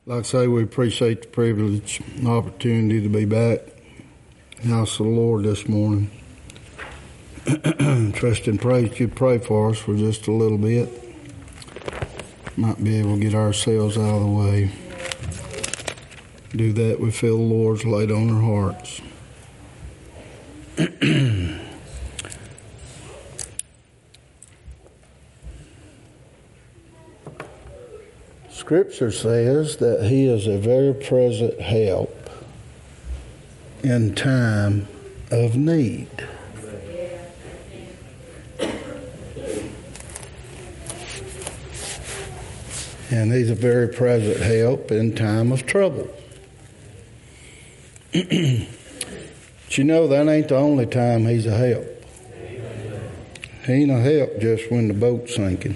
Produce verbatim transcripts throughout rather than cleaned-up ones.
Like I say, we appreciate the privilege and opportunity to be back in the house of the Lord this morning. Trust and pray that you'd pray for us for just a little bit. Might be able to get ourselves out of the way. Do that, we feel the Lord's laid on our hearts. Scripture says that He is a very present help in time of need. And He's a very present help in time of trouble. But you know, that ain't the only time He's a help. He ain't a help just when the boat's sinking.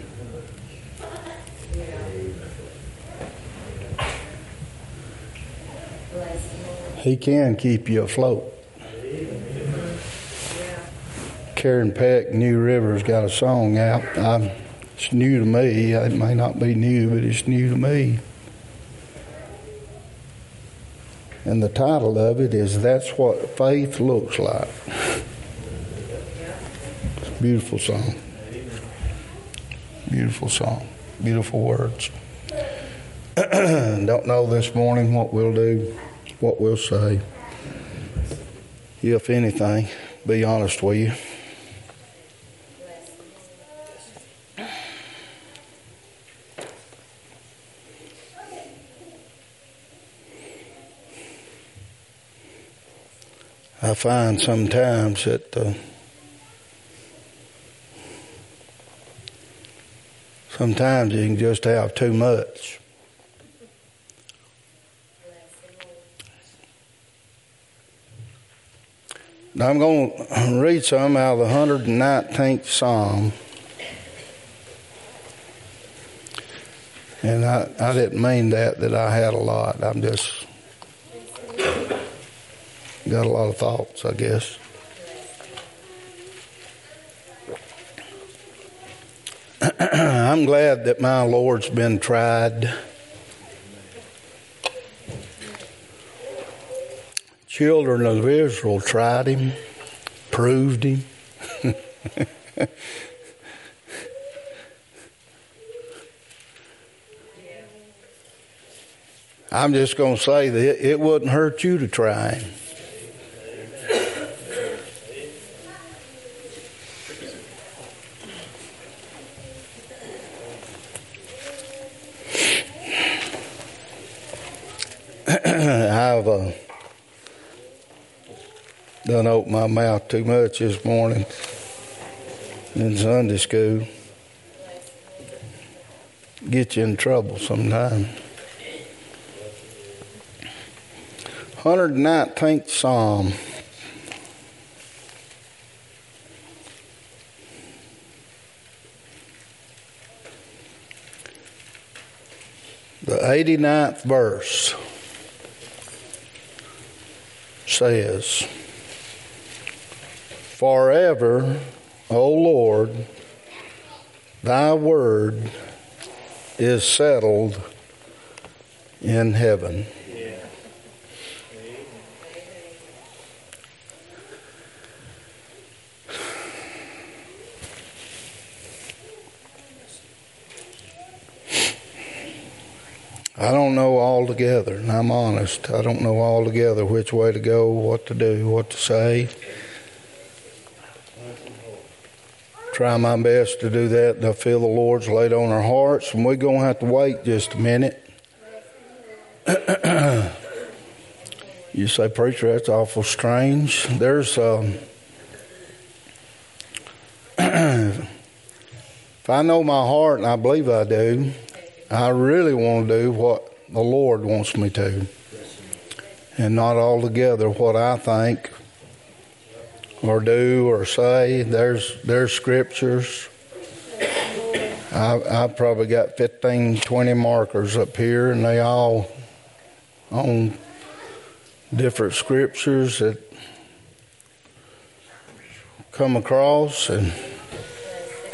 He can keep you afloat. Karen Peck, New River's got a song out. I'm, it's new to me. It may not be new, but it's new to me. And the title of it is That's What Faith Looks Like. It's a beautiful song. Beautiful song. Beautiful words. Don't know this morning what we'll do, what we'll say. If anything, be honest with you. I find sometimes that uh, sometimes you can just have too much. Now I'm going to read some out of the one hundred nineteenth Psalm. And I, I didn't mean that, that I had a lot. I'm just got a lot of thoughts, I guess. I'm glad that my Lord's been tried. Children of Israel tried Him, proved Him. I'm just going to say that it wouldn't hurt you to try Him. I've uh, done open my mouth too much this morning in Sunday school. Get you in trouble sometime. one hundred nineteenth Psalm. The eighty-ninth verse says, Forever, O Lord, thy word is settled in heaven. I don't know altogether, and I'm honest. I don't know altogether which way to go, what to do, what to say. Try my best to do that, and I feel the Lord's laid on our hearts, and we're going to have to wait just a minute. You say, preacher, that's awful strange. There's, um, if I know my heart, and I believe I do, I really want to do what the Lord wants me to, and not altogether what I think or do or say. There's there's scriptures. I I've probably got fifteen, twenty markers up here, and they all on different scriptures that come across and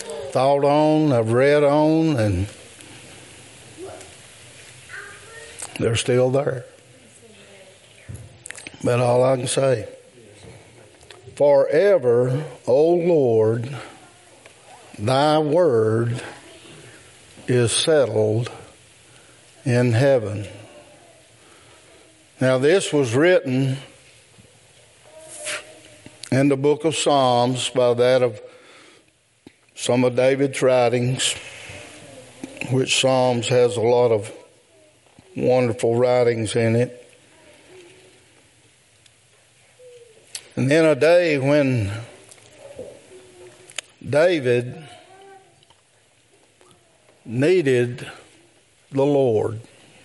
thought on, I've read on, and They're still there. But all I can say, forever, O Lord, thy word is settled in heaven. Now this was written in the book of Psalms by that of some of David's writings, which Psalms has a lot of wonderful writings in it. And then a day when David needed the Lord.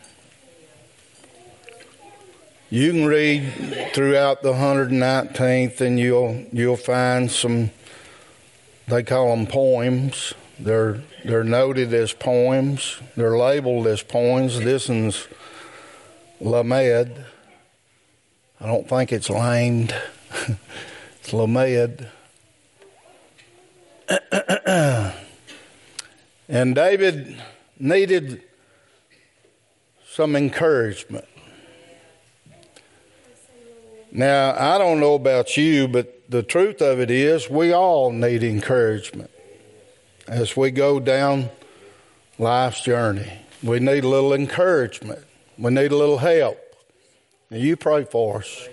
You can read throughout the one hundred nineteenth and you'll you'll find some, they call them poems. They're they're noted as poems. They're labeled as poems. This one's Lamed. I don't think it's lamed. It's Lamed. And David needed some encouragement. Now, I don't know about you, but the truth of it is we all need encouragement as we go down life's journey. We need a little encouragement. We need a little help. And you pray for us.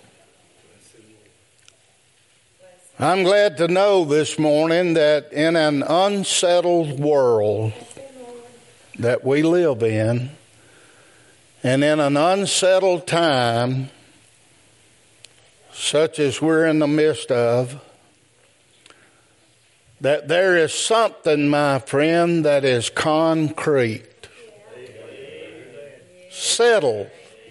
I'm glad to know this morning that in an unsettled world that we live in, and in an unsettled time such as we're in the midst of, that there is something, my friend, that is concrete, settled.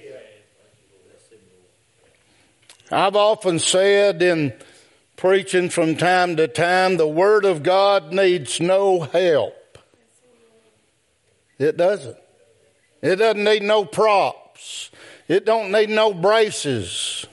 I've often said in preaching from time to time, the Word of God needs no help. It doesn't. It doesn't need no props. It don't need no braces.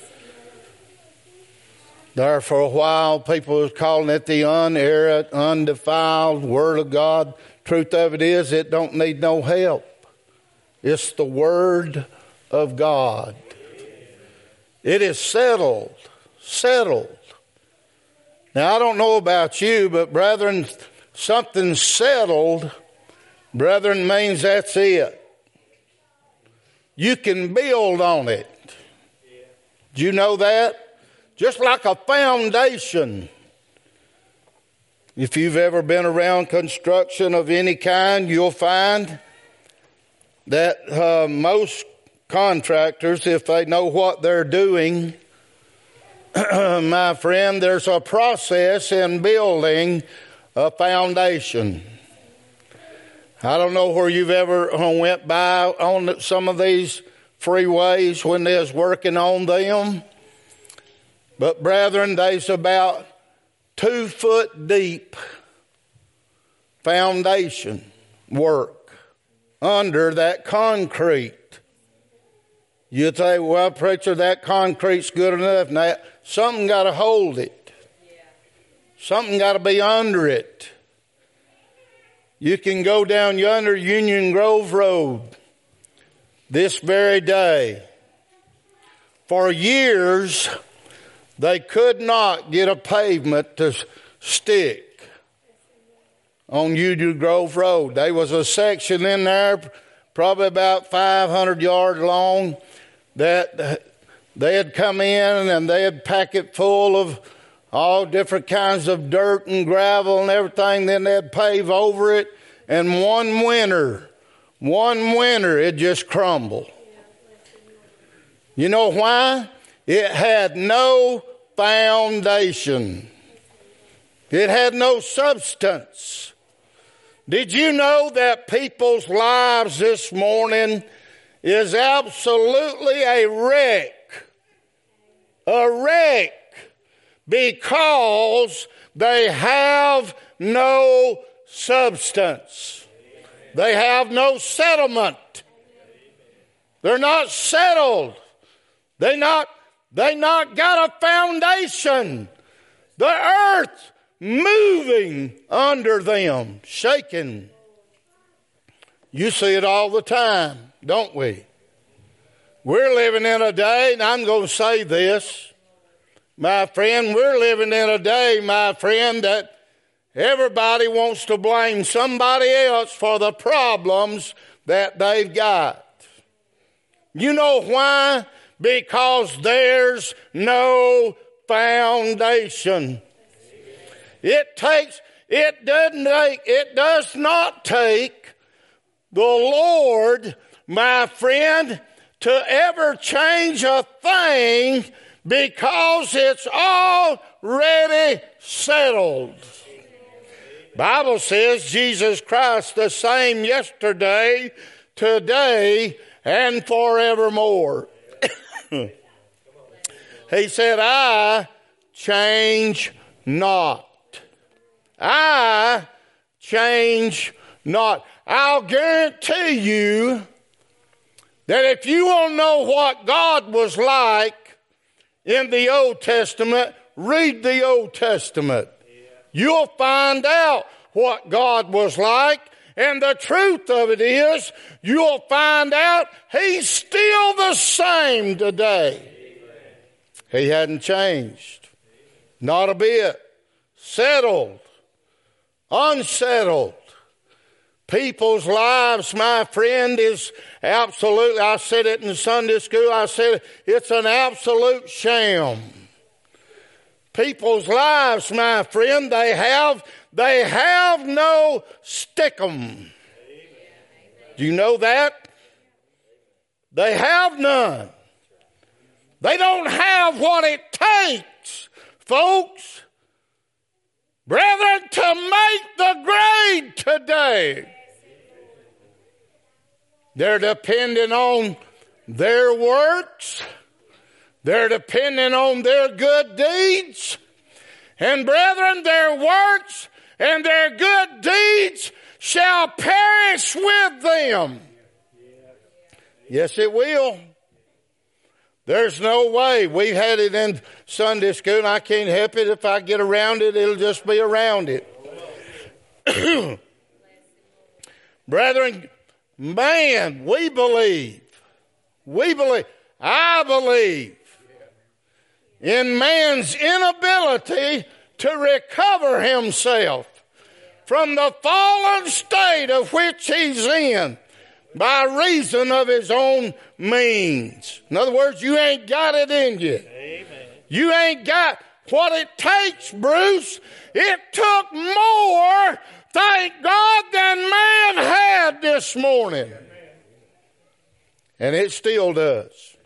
There for a while, people was calling it the unerrant, undefiled Word of God. Truth of it is, it don't need no help. It's the Word of God. It is settled, settled. Now, I don't know about you, but brethren, something settled, brethren, means that's it. You can build on it. Do you know that? Just like a foundation. If you've ever been around construction of any kind, you'll find that uh, most contractors, if they know what they're doing, my friend, there's a process in building a foundation. I don't know where you've ever went by on some of these freeways when they was working on them. But brethren, there's about two foot deep foundation work under that concrete. You'd say, well, preacher, that concrete's good enough. Now, something got to hold it. Something got to be under it. You can go down yonder Union Grove Road this very day. For years, they could not get a pavement to stick on Union Grove Road. There was a section in there, probably about five hundred yards long, that they had come in and they had packed it full of all different kinds of dirt and gravel and everything. Then they'd pave over it. And one winter, one winter, it just crumbled. You know why? It had no foundation. It had no substance. Did you know that people's lives this morning is absolutely a wreck? A wreck because they have no substance. They have no settlement. They're not settled. They not they not got a foundation. The earth moving under them, shaking. You see it all the time. don't we? We're living in a day, and I'm going to say this, my friend, we're living in a day, my friend, that everybody wants to blame somebody else for the problems that they've got. You know why? Because there's no foundation. It takes, it doesn't take, it does not take the Lord, my friend, to ever change a thing because it's already settled. Bible says Jesus Christ the same yesterday, today, and forevermore. He said, I change not. I change not. I'll guarantee you that if you want to know what God was like in the Old Testament, read the Old Testament. You'll find out what God was like. And the truth of it is, you'll find out He's still the same today. He hadn't changed. Not a bit. Settled. Unsettled. People's lives, my friend, is absolutely, I said it in Sunday school, I said it's an absolute sham. People's lives, my friend, they have, they have no stickum. Do you know that? They have none. They don't have what it takes, folks, brethren, to make the grade today. They're depending on their works. They're depending on their good deeds. And brethren, their works and their good deeds shall perish with them. Yes, it will. There's no way. We had it in Sunday school, and I can't help it. If I get around it, it'll just be around it. Brethren, man, we believe. We believe. I believe in man's inability to recover himself from the fallen state of which he's in by reason of his own means. In other words, you ain't got it in you. Amen. You ain't got what it takes, Bruce. It took more, thank God, than man had this morning. And it still does.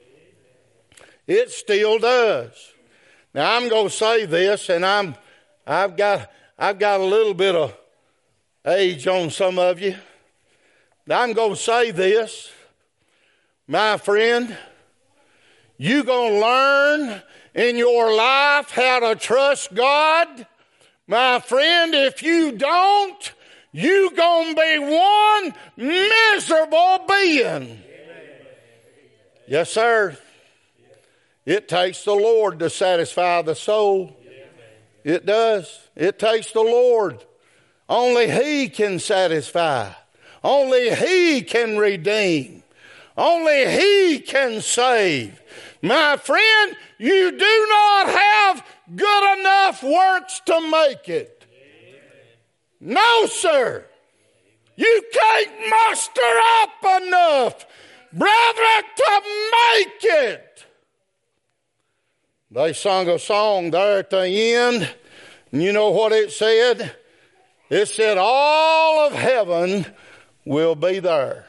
It still does. Now I'm going to say this, and I'm, I've got, I've got a little bit of age on some of you. Now I'm going to say this, my friend. You're going to learn in your life how to trust God, my friend. If you don't, you're going to be one miserable being. Yes, sir. It takes the Lord to satisfy the soul. It does. It takes the Lord. Only He can satisfy. Only He can redeem. Only He can save. My friend, you do not have good enough works to make it. No, sir. You can't muster up enough, brethren, to make it. They sung a song there at the end, and you know what it said? It said, all of heaven will be there.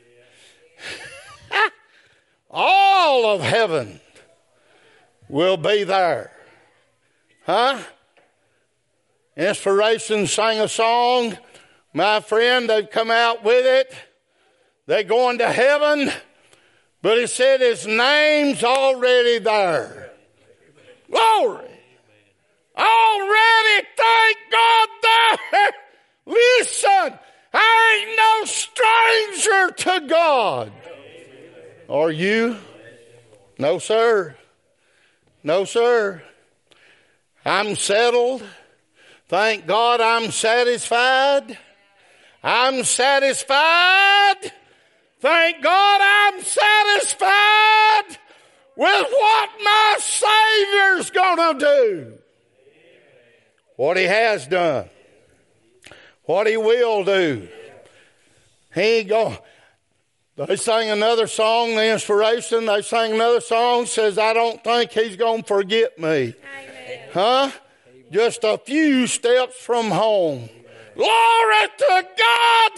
All of heaven will be there. Huh? Inspiration sang a song. My friend, they've come out with it. They're going to heaven, but it said his name's already there. Glory. Already, thank God there. Listen, I ain't no stranger to God. Are you? No, sir. No, sir. I'm settled. Thank God I'm satisfied. I'm satisfied. Thank God I'm satisfied with what my Savior's going to do. What he has done. What he will do. He ain't going. They sang another song, The Inspiration. They sang another song, says, I don't think he's going to forget me. Amen. Huh? Just a few steps from home. Glory to God.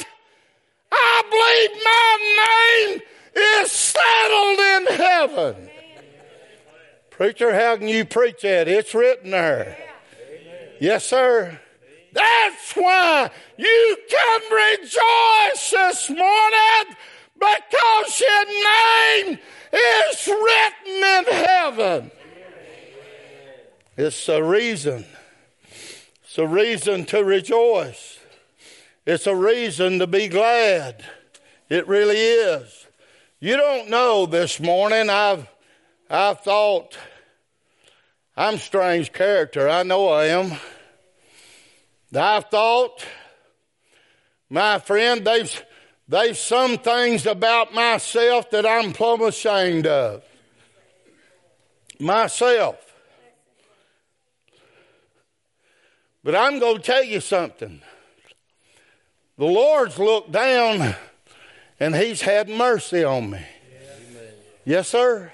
I believe my name is settled in heaven. Preacher, how can you preach that? It's written there. Yes, sir. That's why you can rejoice this morning, because your name is written in heaven. It's a reason. It's a reason to rejoice. It's a reason to be glad. It really is. You don't know this morning, I've, I've thought, I'm a strange character. I know I am. I've thought, my friend, there's, there's some things about myself that I'm plumb ashamed of. Myself. But I'm going to tell you something. The Lord's looked down and he's had mercy on me. Yeah. Yes, sir.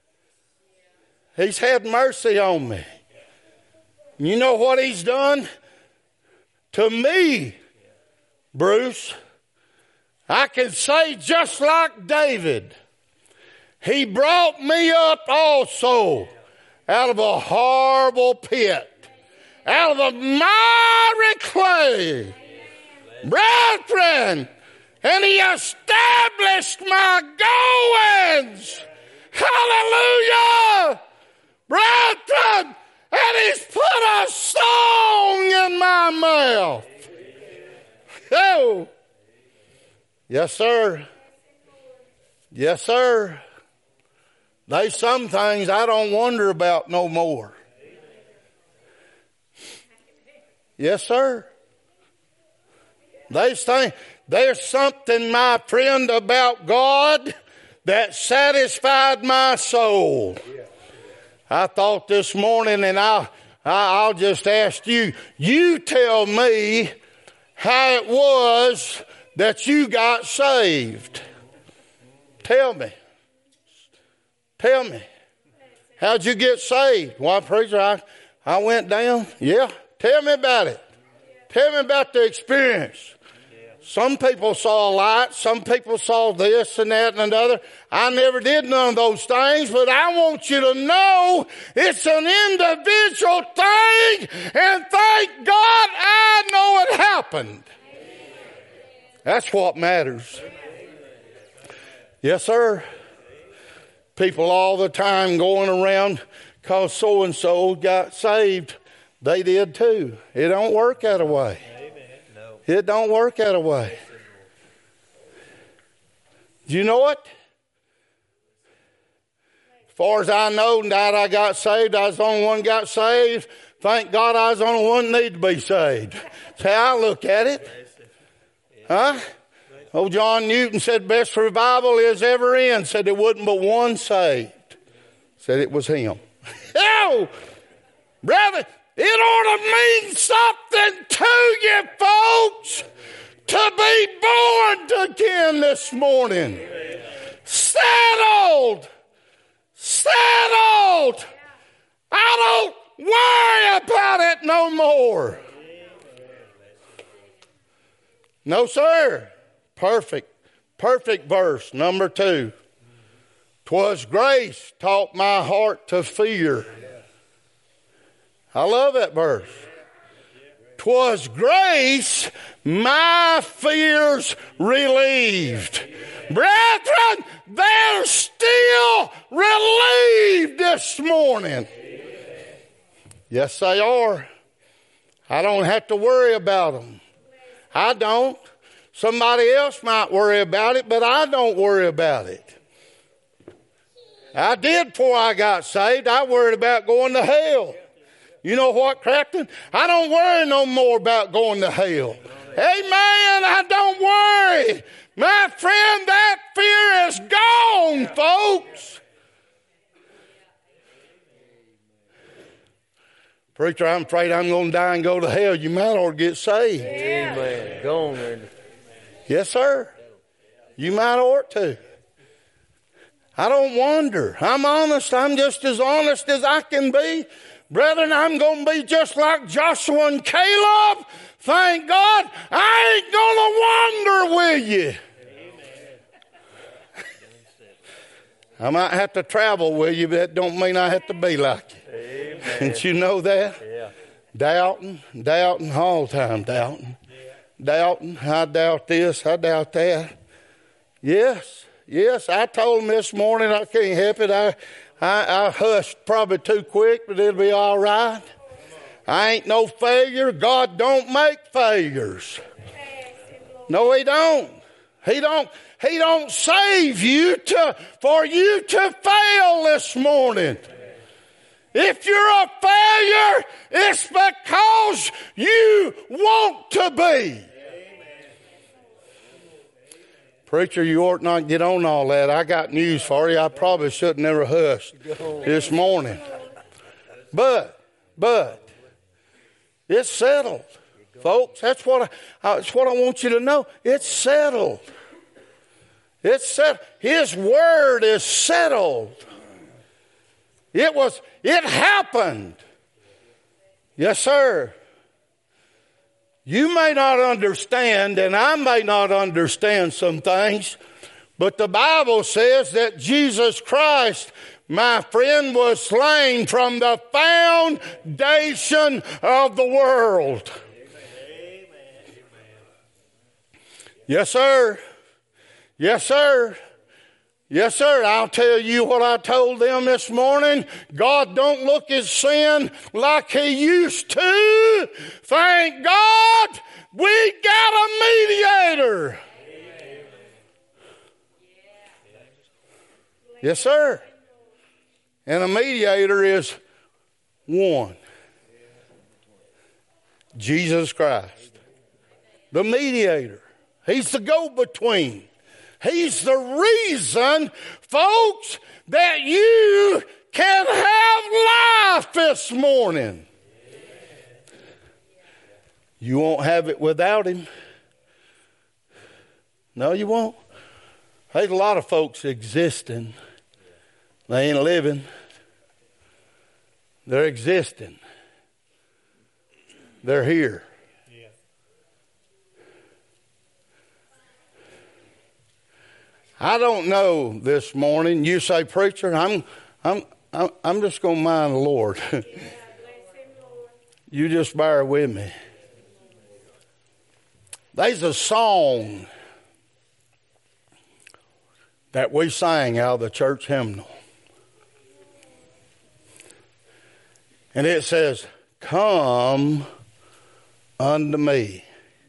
He's had mercy on me. You know what he's done? To me, Bruce, I can say just like David, he brought me up also out of a horrible pit, out of a miry clay. Brethren, and he established my goings. Hallelujah. Brethren, and he's put a song in my mouth. Oh. Yes, sir. Yes, sir. There's some things I don't wonder about no more. Yes, sir. There's, thing, there's something, my friend, about God that satisfied my soul. I thought this morning, and I'll, I'll just ask you, you tell me how it was that you got saved. Tell me. Tell me. How'd you get saved? Why, preacher, I, I went down. Yeah. Tell me about it. Tell me about the experience. Some people saw a light. Some people saw this and that and another. I never did none of those things, but I want you to know it's an individual thing, and thank God I know it happened. That's what matters. Yes, sir. People all the time going around because so-and-so got saved. They did too. It don't work that way. It don't work that way. Do you know it? As far as I know, that I got saved, I was the only one got saved. Thank God I was the only one that need to be saved. That's how I look at it. Huh? Old John Newton said, best revival is ever in. Said there wasn't but one saved. Said it was him. Oh, brother. It ought to mean something to you folks to be born again this morning. Settled. Settled. I don't worry about it no more. No, sir. Perfect. Perfect verse. Number two. 'Twas grace taught my heart to fear. I love that verse. 'Twas grace my fears relieved. Brethren, they're still relieved this morning. Yes, they are. I don't have to worry about them. I don't. Somebody else might worry about it, but I don't worry about it. I did before I got saved. I worried about going to hell. You know what, Crafton? I don't worry no more about going to hell. Amen. I don't worry. My friend, that fear is gone, folks. Preacher, I'm afraid I'm going to die and go to hell. You might ought to get saved. Amen. Go on there. Yes, sir. You might ought to. I don't wonder. I'm honest. I'm just as honest as I can be. Brethren, I'm going to be just like Joshua and Caleb. Thank God I ain't going to wander with you. I might have to travel with you, but that don't mean I have to be like you. Amen. Didn't you know that? Yeah. Doubting, doubting, all the time doubting. Yeah. Doubting, I doubt this, I doubt that. Yes, yes, I told him this morning, I can't help it. I, I, I hushed probably too quick, but it'll be all right. I ain't no failure. God don't make failures. No, he don't. He don't. He don't save you to, for you to fail this morning. If you're a failure, it's because you want to be. Preacher, you ought not get on all that. I got news for you. I probably should have never hushed this morning. But, but, it's settled. Folks, that's what I, that's what I want you to know. It's settled. It's settled. His word is settled. It was, it happened. Yes, sir. You may not understand, and I may not understand some things, but the Bible says that Jesus Christ, my friend, was slain from the foundation of the world. Amen. Yes, sir. Yes, sir. Yes, sir. I'll tell you what I told them this morning. God don't look at sin like he used to. Thank God we got a mediator. Yes, sir. And a mediator is one. Jesus Christ. The mediator. He's the go-between. He's the reason, folks, that you can have life this morning. You won't have it without him. No, you won't. There's a lot of folks existing. They ain't living. They're existing. They're here. I don't know this morning. You say, preacher, I'm, I'm, I'm, I'm just going to mind the Lord. You just bear with me. There's a song that we sang out of the church hymnal. And it says, come unto me,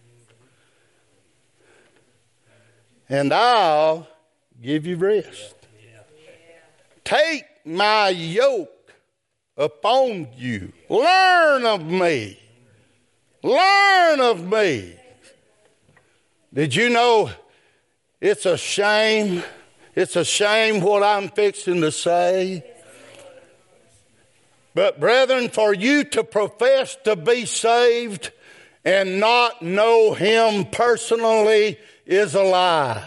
and I'll give you rest. Take my yoke upon you. Learn of me. Learn of me. Did you know it's a shame? It's a shame what I'm fixing to say. But brethren, for you to profess to be saved and not know him personally is a lie.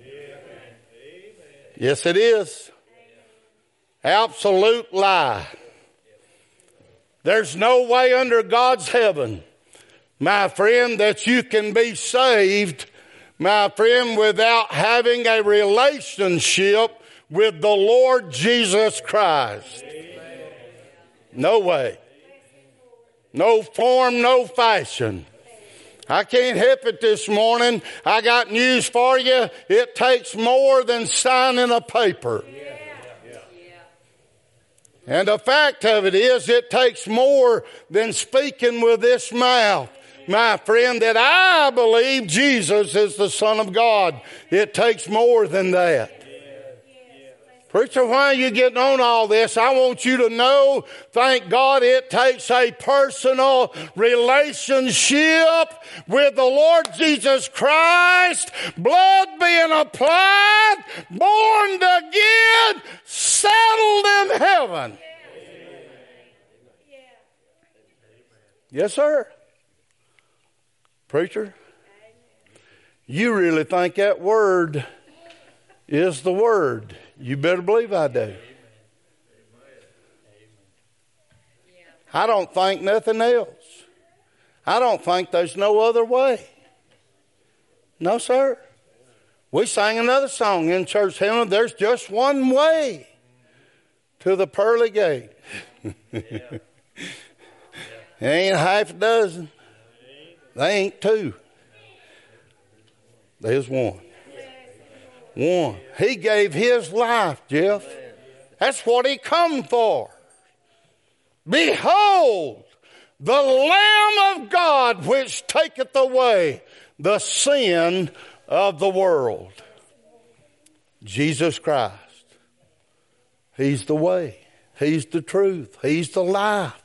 Yes, it is. Absolute lie. There's no way under God's heaven, my friend, that you can be saved, my friend, without having a relationship with the Lord Jesus Christ. No way. No form, no fashion. I can't help it this morning. I got news for you. It takes more than signing a paper. Yeah. Yeah. And the fact of it is, it takes more than speaking with this mouth. My friend, that I believe Jesus is the Son of God. It takes more than that. Preacher, why are you getting on all this? I want you to know, thank God, it takes a personal relationship with the Lord Jesus Christ, blood being applied, born again, settled in heaven. Yes, sir. Preacher, you really think that word is the word? You better believe I do. I don't think nothing else. I don't think there's no other way. No, sir. We sang another song in church hymn. There's just one way to the pearly gate. There ain't half a dozen. They ain't two. There's one. One. He gave his life, Jeff. That's what he come for. Behold, the Lamb of God which taketh away the sin of the world. Jesus Christ. He's the way. He's the truth. He's the life.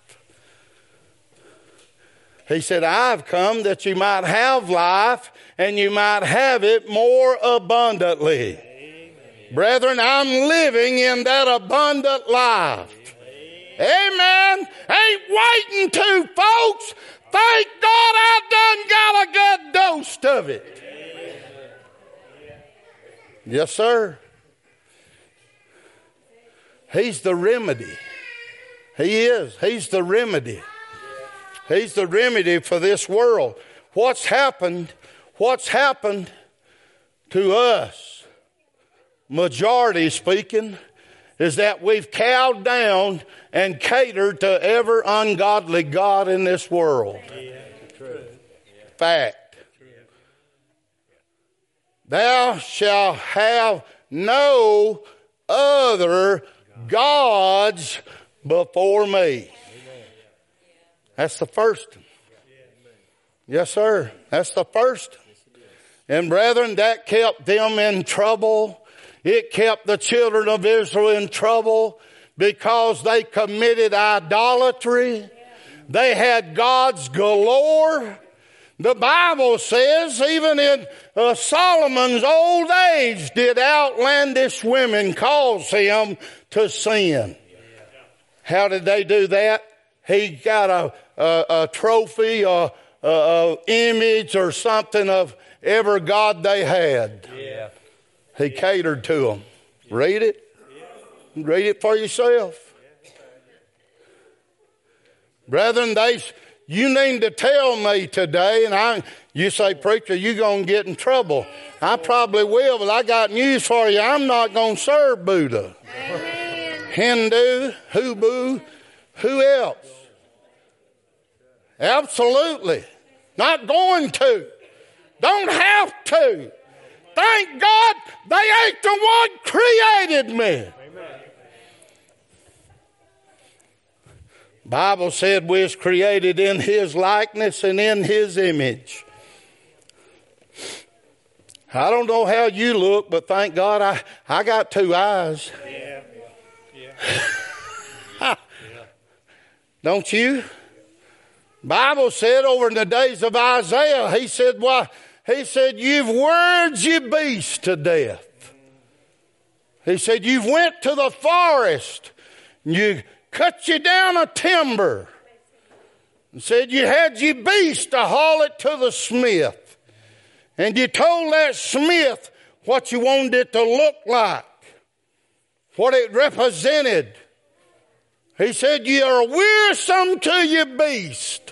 He said, I've come that you might have life and you might have it more abundantly. Amen. Brethren, I'm living in that abundant life. Amen. Amen. Ain't waiting to, folks. Thank God I done got a good dose of it. Amen. Yes, sir. He's the remedy. He is. He's the remedy. He's the remedy for this world. What's happened, what's happened to us, majority speaking, is that we've cowed down and catered to every ungodly god in this world. Fact. Thou shalt have no other gods before me. That's the first one. Yes, sir. That's the first one. And brethren, that kept them in trouble. It kept the children of Israel in trouble because they committed idolatry. They had gods galore. The Bible says even in uh, Solomon's old age did outlandish women cause him to sin. How did they do that? He got a, a, a trophy, a, a, a image or something of every god they had. Yeah. He catered to them. Read it. Read it for yourself. Brethren, they, you need to tell me today, and I, you say, preacher, you're going to get in trouble. I probably will, but I got news for you. I'm not going to serve Buddha. Amen. Hindu, Hubu, who else? Absolutely. Not going to. Don't have to. Thank God they ain't the one created me. Amen. Bible said we was created in His likeness and in His image. I don't know how you look, but thank God I, I got two eyes. Yeah. Yeah. Don't you? Bible said over in the days of Isaiah, he said, why, he said, you've worried your beast to death. He said, you've went to the forest and you cut you down a timber and said you had your beast to haul it to the smith. And you told that smith what you wanted it to look like, what it represented. He said, you are wearisome to your beast.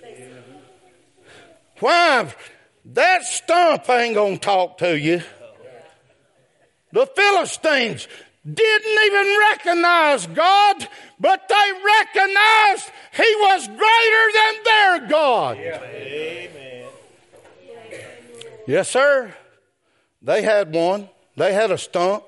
Why? That stump ain't going to talk to you. The Philistines didn't even recognize God, but they recognized He was greater than their God. Amen. Yes, sir. They had one. They had a stump.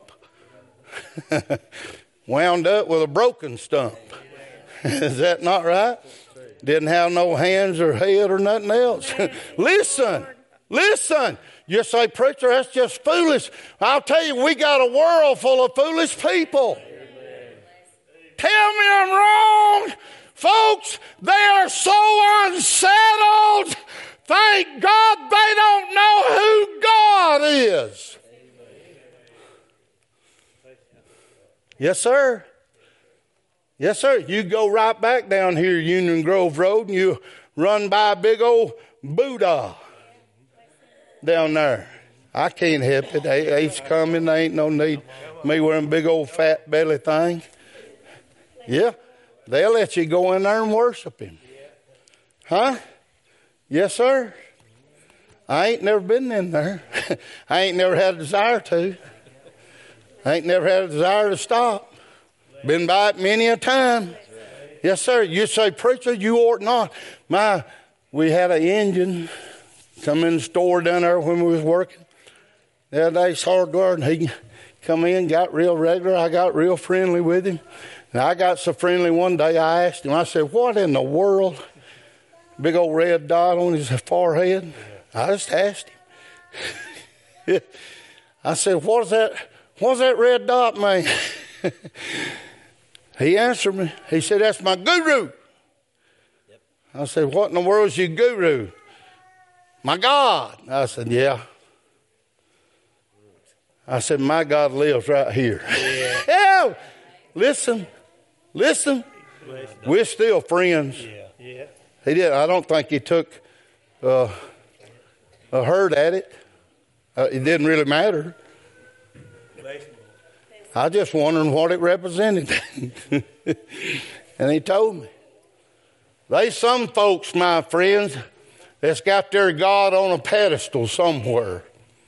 Wound up with a broken stump. Is that not right? Didn't have no hands or head or nothing else. Listen, listen. You say, preacher, that's just foolish. I'll tell you, we got a world full of foolish people. tell me I'm wrong. Folks, they are so unsettled. Thank God they don't know who God is. Yes, sir. Yes, sir. You go right back down here Union Grove Road and you run by a big old Buddha down there. I can't help it. Age coming. There ain't no need me wearing big old fat belly thing. Yeah. They'll let you go in there and worship him. Huh? Yes, sir. I ain't never been in there. I ain't never had a desire to. I ain't never had a desire to stop. Been by it many a time. Yes, sir. You say, preacher, you ought not. My, we had an Indian come in the store down there when we was working. The other day, hardware, and he come in, got real regular. I got real friendly with him. And I got so friendly one day, I asked him, I said, what in the world? Big old red dot on his forehead. I just asked him. I said, what is that? What's that red dot mean? He answered me. He said, that's my guru. Yep. I said, what in the world is your guru? My God. I said, yeah. I said, my God lives right here. Yeah. Yeah. Listen, listen. We're still friends. Yeah. Yeah. He did. I don't think he took uh, a hurt at it. Uh, it didn't really matter. I just wondering what it represented. And he told me. There's some folks, my friends, that's got their God on a pedestal somewhere.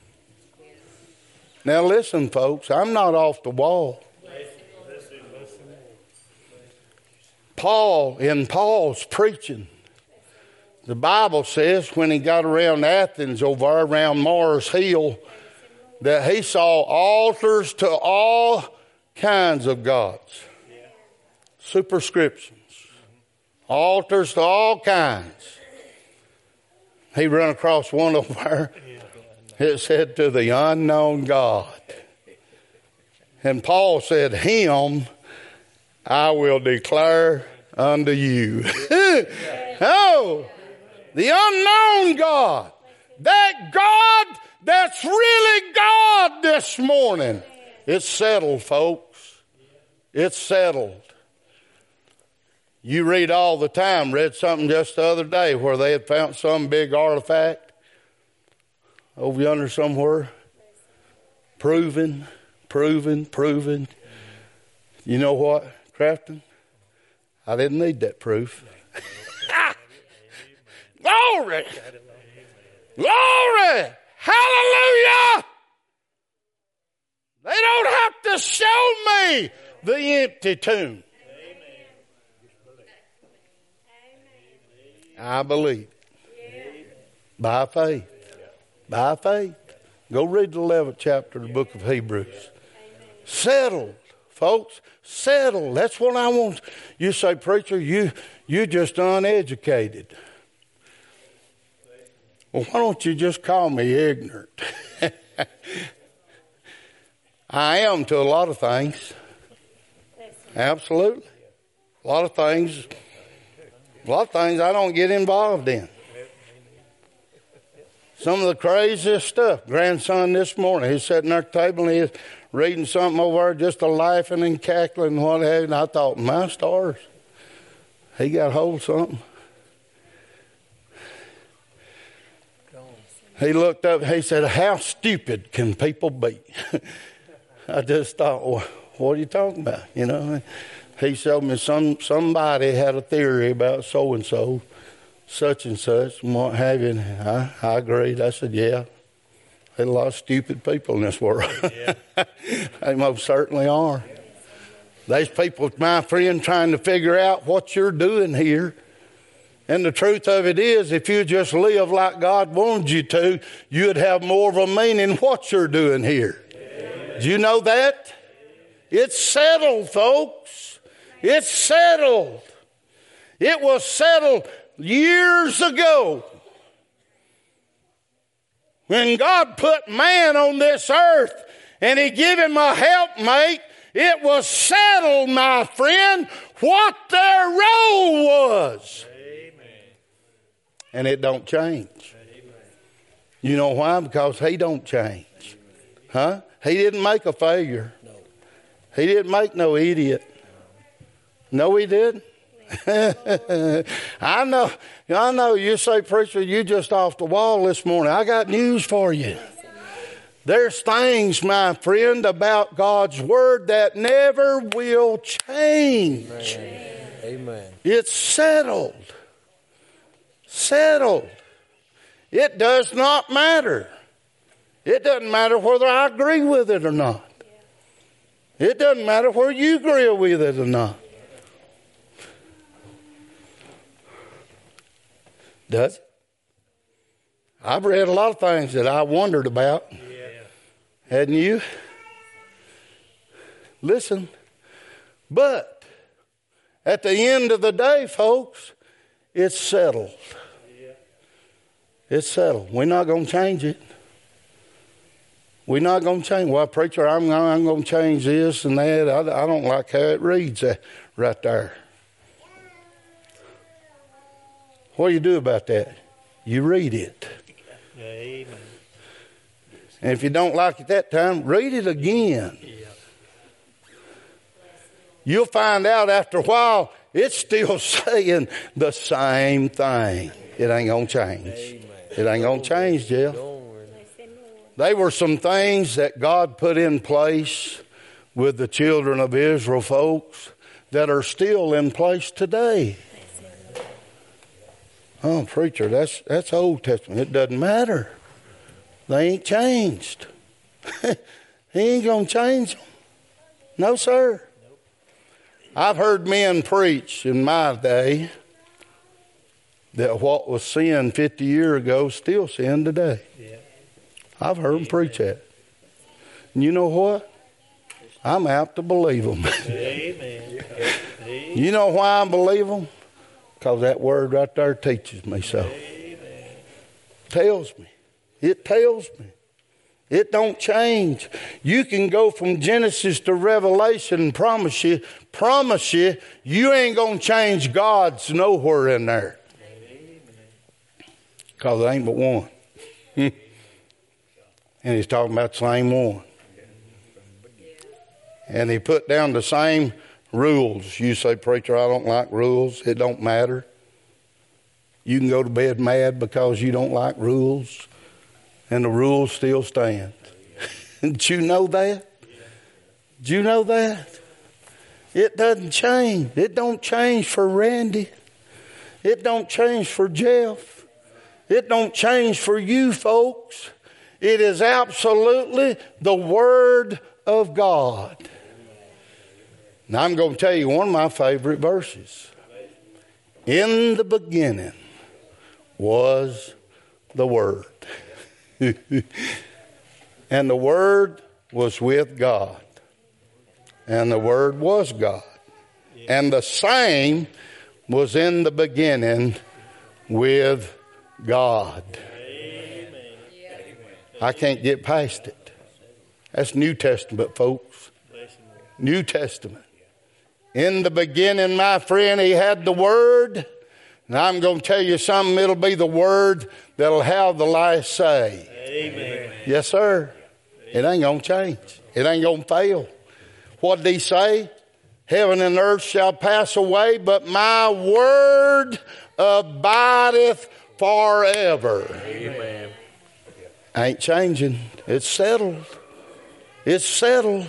Now listen, folks, I'm not off the wall. Paul, in Paul's preaching, the Bible says when he got around Athens over around Mars Hill, that he saw altars to all kinds of gods. Superscriptions. Altars to all kinds. He run across one over there. It said to the unknown God. And Paul said, him I will declare unto you. Oh, the unknown God. That God that's really God this morning. It's settled, folks. It's settled. You read all the time. Read something just the other day where they had found some big artifact over yonder somewhere. Proven, proven, proven. You know what, Crafton? I didn't need that proof. Glory! Glory! Hallelujah! They don't have to show me the empty tomb. I believe. By faith. By faith. Go read the eleventh chapter of the book of Hebrews. Settled, folks. Settled. That's what I want. You say, preacher, you you just uneducated. Well, why don't you just call me ignorant? I am to a lot of things. Absolutely. A lot of things. A lot of things I don't get involved in. Some of the craziest stuff. Grandson this morning, he's sitting there at the table and he's reading something over there, just a laughing and cackling and what have you. And I thought, my stars, he got hold of something. He looked up, he said, how stupid can people be? I just thought, well, what are you talking about? You know, he showed me some somebody had a theory about so-and-so, such and such, and what have you. And I, I agreed. I said, yeah, there's a lot of stupid people in this world. Yeah. They most certainly are. There's people, my friend, trying to figure out what you're doing here. And the truth of it is, if you just live like God wanted you to, you'd have more of a meaning what you're doing here. Amen. Do you know that? It's settled, folks. It's settled. It was settled years ago when God put man on this earth and he gave him a helpmate It was settled, my friend, what their role was. Amen. And it don't change. Amen. You know why? Because he don't change. Huh? He didn't make a failure. No. He didn't make no idiot. No, he didn't. I know, I know you say, preacher, you just off the wall this morning. I got news for you. There's things, my friend, about God's word that never will change. Amen. Amen. It's settled. Settled. It does not matter. It doesn't matter whether I agree with it or not. It doesn't matter whether you agree with it or not. Does it? I've read a lot of things that I wondered about. Yeah. Hadn't you? Listen. But at the end of the day, folks, it's settled. Yeah. It's settled. We're not going to change it. We're not going to change. Well, preacher, I'm, I'm going to change this and that. I, I don't like how it reads uh, right there. What do you do about that? You read it. Amen. And if you don't like it that time, read it again. Yeah. You'll find out after a while, it's still saying the same thing. It ain't going to change. Amen. It ain't going to change, Jeff. They were some things that God put in place with the children of Israel, folks, that are still in place today. Oh, preacher, that's that's Old Testament. It doesn't matter. They ain't changed. He ain't going to change them. No, sir. Nope. I've heard men preach in my day that what was sin fifty years ago still sin today. Yeah. I've heard them preach that. And you know what? I'm apt to believe them. Amen. You know why I believe them? Because that word right there teaches me so. Amen. Tells me. It tells me. It don't change. You can go from Genesis to Revelation and promise you, promise you, you ain't going to change God's nowhere in there. Because there ain't but one. And he's talking about the same one. And he put down the same rules. You say, preacher, I don't like rules. It don't matter. You can go to bed mad because you don't like rules, and the rules still stand. Did you know that? Did you know that? It doesn't change. It don't change for Randy. It don't change for Jeff. It don't change for you folks. It is absolutely the Word of God. Now I'm going to tell you one of my favorite verses. In the beginning was the Word. And the Word was with God. And the Word was God. And the same was in the beginning with God. I can't get past it. That's New Testament, folks. New Testament. In the beginning, my friend, he had the Word. And I'm going to tell you something. It'll be the Word that'll have the last say. Amen. Yes, sir. It ain't going to change. It ain't going to fail. What did he say? Heaven and earth shall pass away, but my word abideth forever. Amen. Ain't changing. It's settled. It's settled.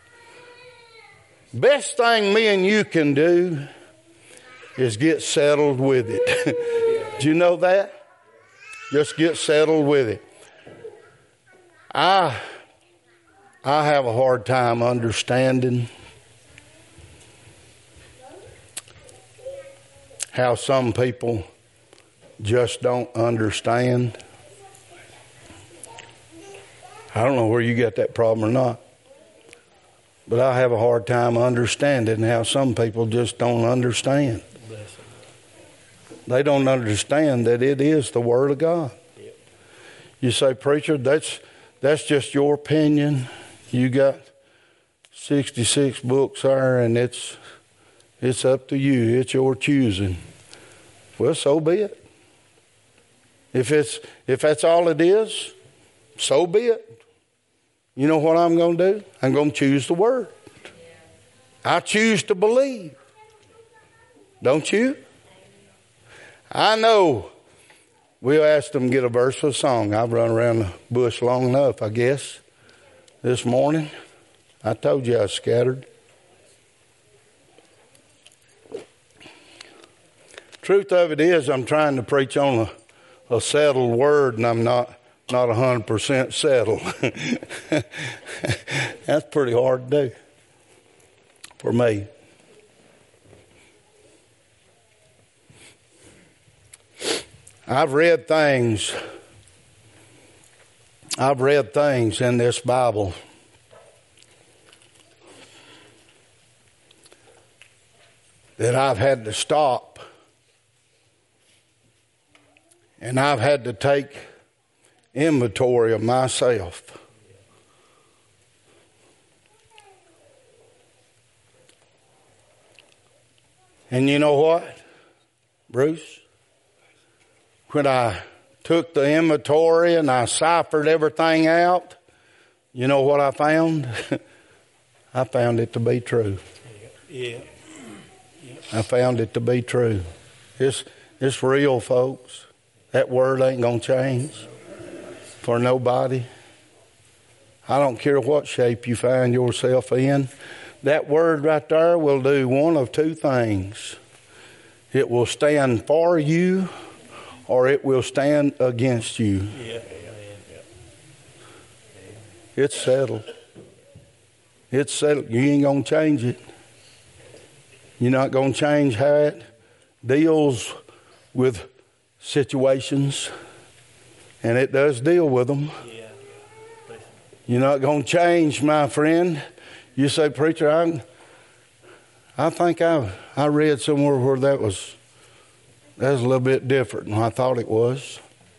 Best thing me and you can do is get settled with it. Do you know that? Just get settled with it. I, I have a hard time understanding how some people just don't understand. I don't know where you got that problem or not, but I have a hard time understanding how some people just don't understand. They don't understand that it is the Word of God. Yep. You say, preacher, that's that's just your opinion. You got sixty-six books there, and it's it's up to you. It's your choosing. Well, so be it. If it's if that's all it is, so be it. You know what I'm going to do? I'm going to choose the Word. I choose to believe. Don't you? I know. We'll ask them to get a verse for a song. I've run around the bush long enough, I guess, this morning. I told you I was scattered. Truth of it is, I'm trying to preach on a, a settled word, and I'm not not one hundred percent settled. That's pretty hard to do for me. I've read things, I've read things in this Bible that I've had to stop, and I've had to take inventory of myself. And you know what, Bruce? When I took the inventory and I ciphered everything out, you know what I found? I found it to be true. Yeah. Yeah. I found it to be true. It's, it's real, folks. That word ain't going to change for nobody. I don't care what shape you find yourself in. That word right there will do one of two things. It will stand for you, or it will stand against you. Yeah. It's settled. It's settled. You ain't going to change it. You're not going to change how it deals with situations. And it does deal with them. Yeah. You're not going to change, my friend. You say, preacher, I, I think I, I read somewhere where that was... That's a little bit different than I thought it was.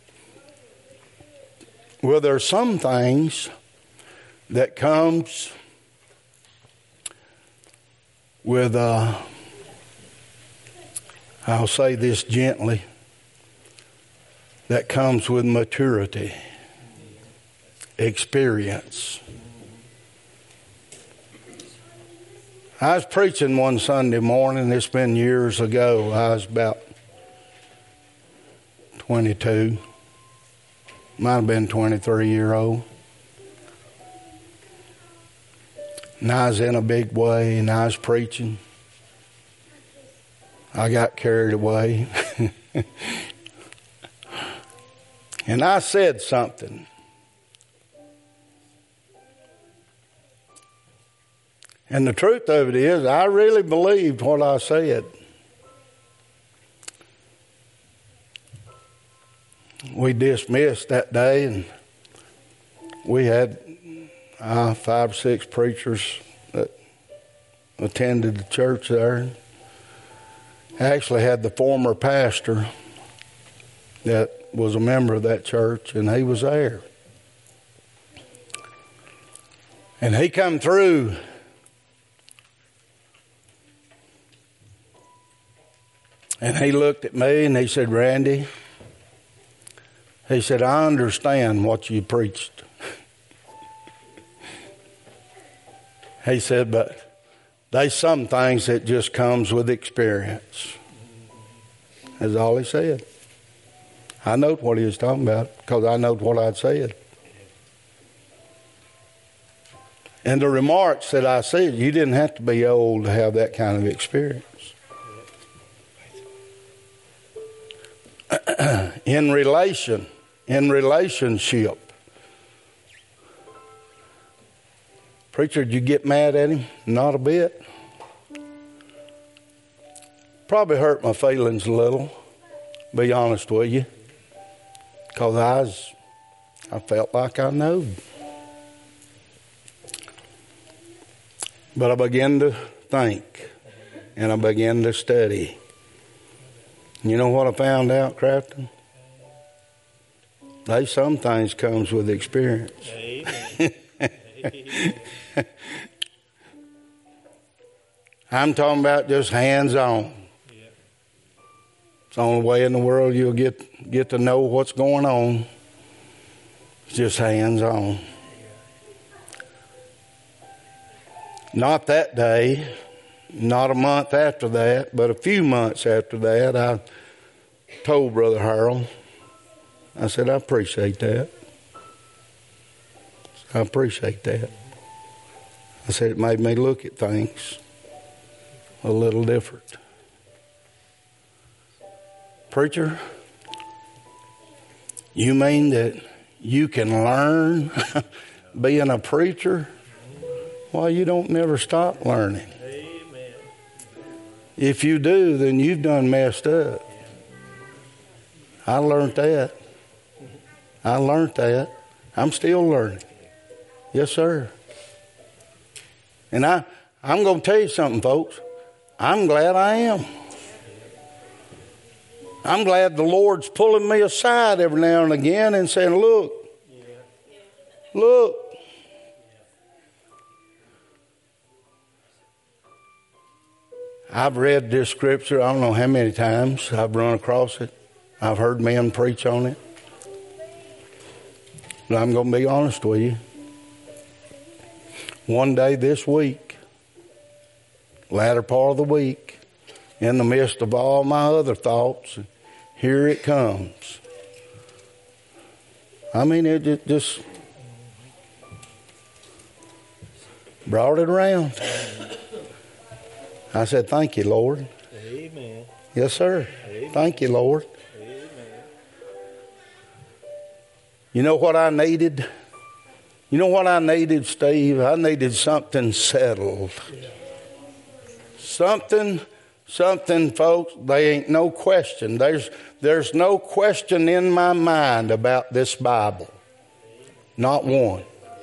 Well, there are some things that comes with, uh, I'll say this gently, that comes with maturity, experience. I was preaching one Sunday morning. It's been years ago. I was about twenty-two, might have been twenty-three year old. And I was in a big way, and I was preaching. I got carried away. And I said something. And the truth of it is, I really believed what I said. We dismissed that day, and we had uh, five or six preachers that attended the church there. I actually had the former pastor that was a member of that church, and he was there. And he come through, and he looked at me and he said, Randy, he said, I understand what you preached. He said, but there's some things that just comes with experience. That's all he said. I know what he was talking about because I know what I'd said. And the remarks that I said, you didn't have to be old to have that kind of experience. in relation, in relationship. Preacher, did you get mad at him? Not a bit. Probably hurt my feelings a little, be honest with you. Because I was, I felt like I knew. But I began to think, and I began to study. You know what I found out, Crafton? They some things comes with experience. Amen. I'm talking about just hands-on. Yeah. It's the only way in the world you'll get, get to know what's going on. It's just hands-on. Not that day, not a month after that, but a few months after that, I told Brother Harold, I said, I appreciate that. I appreciate that. I said, it made me look at things a little different. Preacher, you mean that you can learn being a preacher? Well, you don't never stop learning. Amen. If you do, then you've done messed up. I learned that. I learned that. I'm still learning. Yes, sir. And I, I'm going to tell you something, folks. I'm glad I am. I'm glad the Lord's pulling me aside every now and again and saying, look, look. I've read this scripture, I don't know how many times I've run across it. I've heard men preach on it. But I'm going to be honest with you. One day this week, latter part of the week, in the midst of all my other thoughts, here it comes. I mean, it just, just brought it around. I said, thank you, Lord. Amen. Yes, sir. Amen. Thank you, Lord. Amen. You know what I needed? You know what I needed, Steve? I needed something settled. Yeah. Something, something, folks, there ain't no question. There's, there's no question in my mind about this Bible. Not one.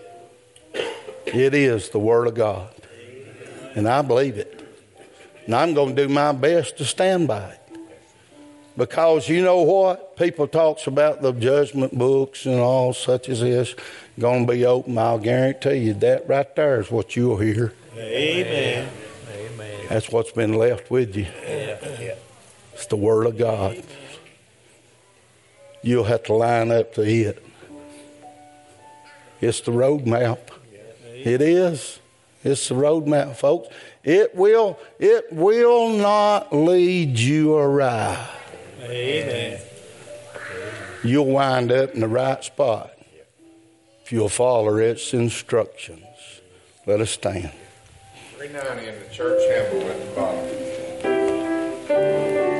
It is the Word of God. And I believe it. And I'm going to do my best to stand by it. Because you know what? People talks about the judgment books and all such as this going to be open. I'll guarantee you that right there is what you'll hear. Amen. Amen. That's what's been left with you. Yeah. Yeah. It's the Word of God. You'll have to line up to it. It's the road map. It is. It's the road map, folks. It will, it will not lead you awry. Amen. You'll wind up in the right spot if you'll follow its instructions. Let us stand. three ninety in the church handbook at the bottom.